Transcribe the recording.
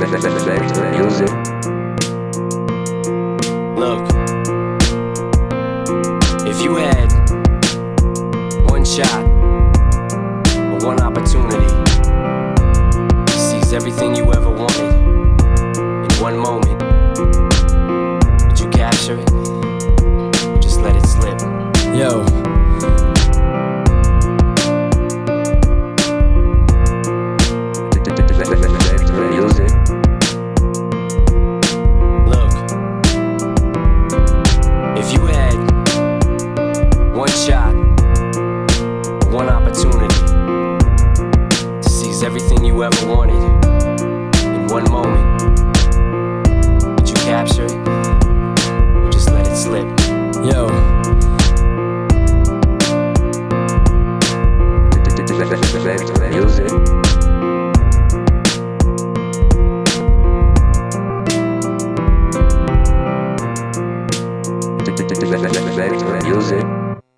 Music. Look, if you had one shot or one opportunity to seize everything you ever wanted in one moment, would you capture it or just let it slip? Yo. Music. Look, if you had one shot or one opportunity to seize everything you ever wanted in one moment, would you capture it or just let it slip? Yo. Music. Music.